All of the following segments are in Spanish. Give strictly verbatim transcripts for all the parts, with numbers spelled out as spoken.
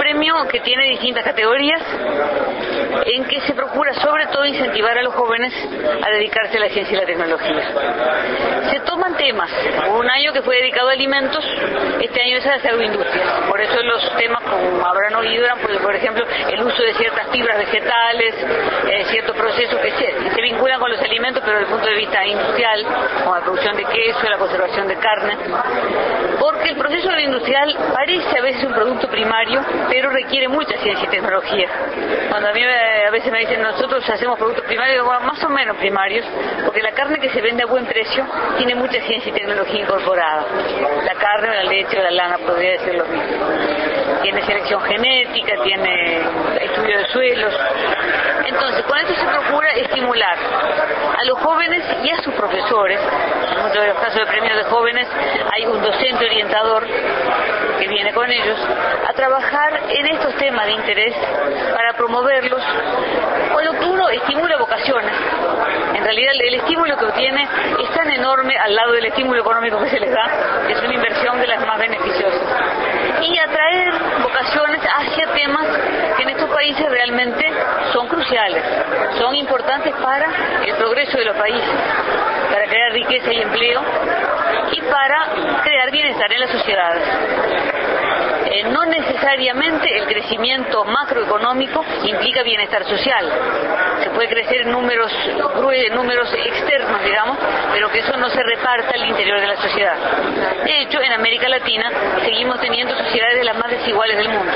premio que tiene distintas categorías, en que se procura sobre todo incentivar a los jóvenes a dedicarse a la ciencia y la tecnología. Se toman temas, hubo un año que fue dedicado a alimentos, este año es a las agroindustrias, por eso los temas, como habrán oído, eran por, por ejemplo el uso de ciertas fibras vegetales, eh, ciertos procesos que se, se vinculan con los alimentos pero desde el punto de vista industrial, como la producción de queso, la conservación de carne, porque el proceso agroindustrial parece a veces un producto primario, pero requiere mucha ciencia y tecnología. Cuando a mí a veces me dicen nosotros hacemos productos primarios, bueno, más o menos primarios, porque la carne que se vende a buen precio tiene mucha ciencia y tecnología incorporada. La carne, la leche o la lana podría decir lo mismo. Tiene selección genética, tiene estudio de suelos. Entonces, con esto se procura estimular a los jóvenes y a sus profesores. En muchos de los casos de premios de jóvenes hay un docente orientador que viene con ellos a trabajar en estos temas de interés para promoverlos, con lo que uno estimula vocaciones. En realidad el estímulo que obtiene es tan enorme al lado del estímulo económico que se les da, que es una inversión de las más beneficiosas. Y atraer vocaciones hacia temas que en estos países realmente son cruciales, son importantes para el progreso de los países, para crear riqueza y empleo y para crear bienestar en las sociedades. Eh, no necesariamente el crecimiento macroeconómico implica bienestar social. Se puede crecer en números, en números externos, digamos, pero que eso no se reparta al interior de la sociedad. De hecho, en América Latina seguimos teniendo sociedades de las más desiguales del mundo.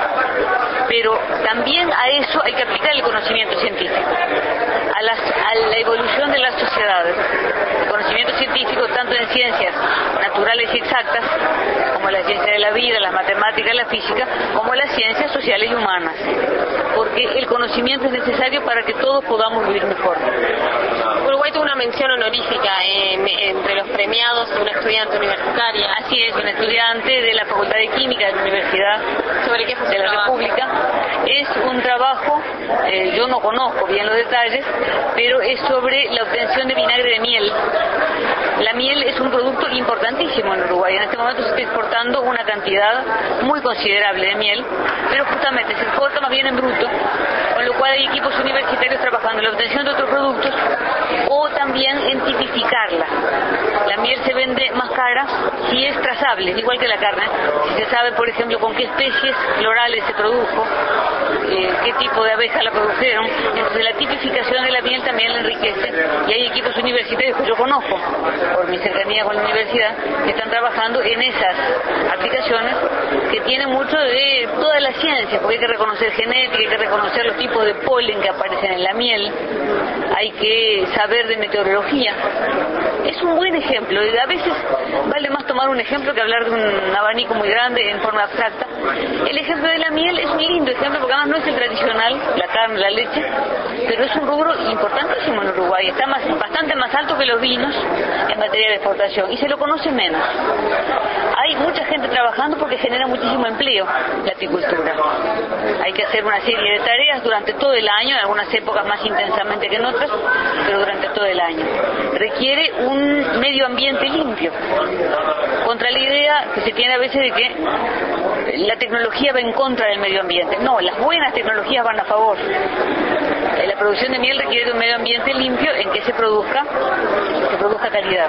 Pero también a eso hay que aplicar el conocimiento científico, a, las, a la evolución de las sociedades. El conocimiento científico tanto en ciencias naturales y exactas, como la ciencia de la vida, las matemáticas, la física, como las ciencias sociales y humanas, porque el conocimiento es necesario para que todos podamos vivir mejor. Uruguay tuvo una mención honorífica en, entre los premiados de una estudiante universitaria. Así es, una estudiante de la Facultad de Química de la Universidad ¿Sobre qué de la República. Es un trabajo, eh, yo no conozco bien los detalles, pero es sobre la obtención de vinagre de miel. La miel es un producto importantísimo en Uruguay. En este momento se está exportando una cantidad muy considerable de miel, pero justamente se exporta más bien en bruto, con lo cual hay equipos universitarios trabajando en la obtención de otros productos o también en tipificarla. La miel se vende más cara si es trazable, igual que la carne. Si se sabe, por ejemplo, con qué especies florales se produjo, eh, qué tipo de abeja la produjeron, entonces la tipificación de la miel también la enriquece. Y hay equipos universitarios que yo conozco, por mi cercanía con la universidad, que están trabajando en esas aplicaciones que tienen mucho de toda la ciencia, porque hay que reconocer genética, hay que reconocer los tipos de polen que aparecen en la miel, hay que saber de meteorología. Es un buen ejemplo, a veces vale más tomar un ejemplo que hablar de un abanico muy grande en forma abstracta. El ejemplo de la miel es un lindo ejemplo porque además no es el tradicional, la carne, la leche, pero es un rubro importantísimo en Uruguay, está más, bastante más alto que los vinos en materia de exportación y se lo conoce menos. Hay mucha gente trabajando porque genera muchísimo empleo la apicultura. Hay que hacer una serie de tareas durante todo el año, en algunas épocas más intensamente que en otras, pero durante todo el año. Requiere un medio ambiente limpio, contra la idea que se tiene a veces de que la tecnología va en contra del medio ambiente. No, las buenas tecnologías van a favor. La producción de miel requiere de un medio ambiente limpio en que se produzca, se produzca calidad.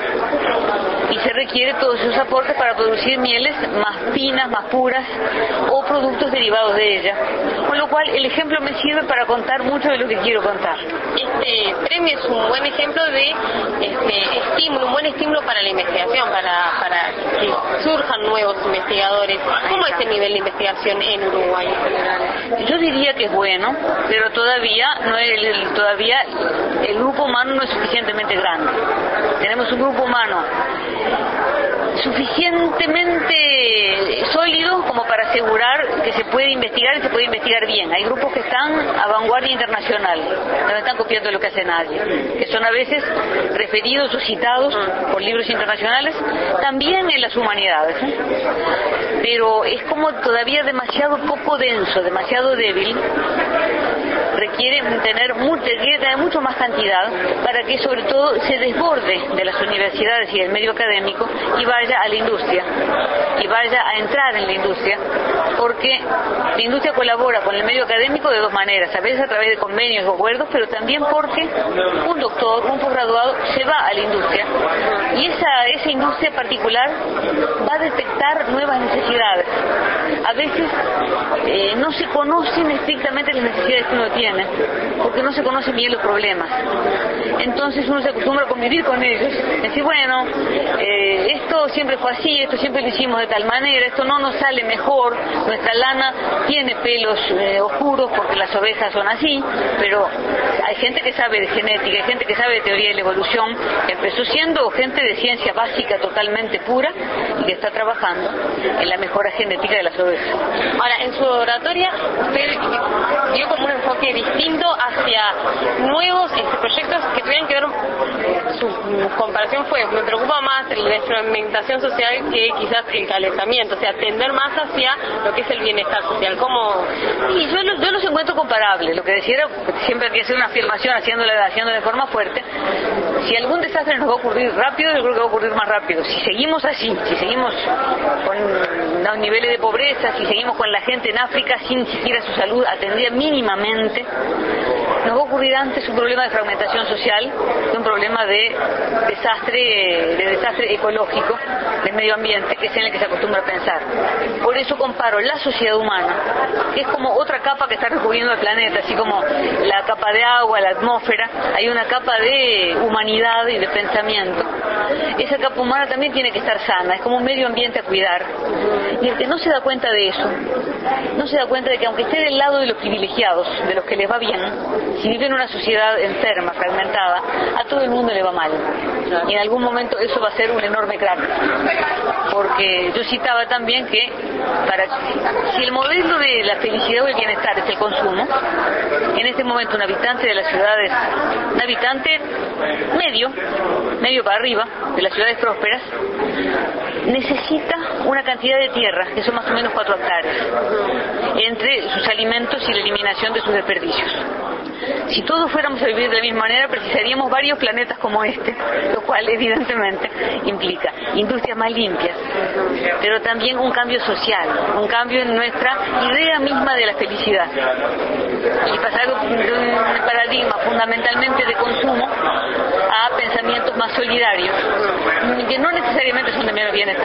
Y se requiere todos esos aportes para producir mieles más finas, más puras o productos derivados de ella. Con lo cual el ejemplo me sirve para contar mucho de lo que quiero contar. Este premio es un buen ejemplo de este estímulo, un buen estímulo para la investigación, para, para que surjan nuevos investigadores. ¿Cómo es el nivel de investigación en Uruguay en general? Yo diría que es bueno, pero todavía no es el, el, todavía el grupo humano no es suficientemente grande. Tenemos un grupo humano suficientemente sólido como para asegurar que se puede investigar y se puede investigar bien. Hay grupos que están a vanguardia internacional, no están copiando lo que hace nadie, que son a veces referidos o citados por libros internacionales, también en las humanidades, ¿eh? Pero es como todavía demasiado poco denso, demasiado débil requiere tener, requiere tener mucho más cantidad para que sobre todo se desborde de las universidades y del medio académico y vaya a la industria, y vaya a entrar en la industria, porque la industria colabora con el medio académico de dos maneras, a veces a través de convenios o acuerdos, pero también porque un doctor, un posgraduado se va a la industria y esa, esa industria particular va a detectar nuevas necesidades. A veces eh, no se conocen estrictamente las necesidades que uno tiene, porque no se conocen bien los problemas. Entonces uno se acostumbra a convivir con ellos, decir, bueno, eh, esto siempre fue así, esto siempre lo hicimos de tal manera, esto no nos sale mejor, nuestra lana tiene pelos eh, oscuros porque las ovejas son así, pero hay gente que sabe de genética, hay gente que sabe de teoría de la evolución, que empezó siendo gente de ciencia básica totalmente pura y que está trabajando en la mejora genética de las ovejas. Ahora, en su oratoria usted dio como un enfoque distinto hacia nuevos este, proyectos que tuvieran que ver, su comparación fue, me preocupa más la experimentación social que quizás el calentamiento, o sea, tender más hacia lo que es el bienestar social. ¿Cómo? Y yo, lo, yo los encuentro comparables. Lo que decía era, siempre hay que hacer una afirmación haciéndola, haciéndola de forma fuerte. Si algún desastre nos va a ocurrir rápido, yo creo que va a ocurrir más rápido. Si seguimos así, si seguimos con niveles de pobreza, si seguimos con la gente en África sin siquiera su salud atendida mínimamente, nos va a ocurrir antes un problema de fragmentación social que un problema de desastre, de desastre ecológico del medio ambiente, que es en el que se acostumbra a pensar. Por eso comparo la sociedad humana, que es como otra capa que está recubriendo el planeta, así como la capa de agua, la atmósfera, hay una capa de humanidad y de pensamiento. Esa capa humana también tiene que estar sana, es como un medio ambiente a cuidar. Y el que no se da cuenta de eso, no se da cuenta de que aunque esté del lado de los privilegiados, de los que les va bien, si vive en una sociedad enferma, fragmentada, a todo el mundo le va mal. Y en algún momento eso va a ser un enorme crack. Porque yo citaba también que para si el modelo de la felicidad o el bienestar es el consumo, en este momento un habitante de las ciudades, un habitante medio, medio para arriba, de las ciudades prósperas, necesita una cantidad de tierra, que son más o menos cuatro hectáreas, entre sus alimentos y la eliminación de sus desperdicios. Si todos fuéramos a vivir de la misma manera, precisaríamos varios planetas como este, lo cual evidentemente implica industrias más limpias, pero también un cambio social, un cambio en nuestra idea misma de la felicidad. Y pasar de un paradigma fundamentalmente de consumo a pensamientos más solidarios, que no necesariamente son de menos bienestar.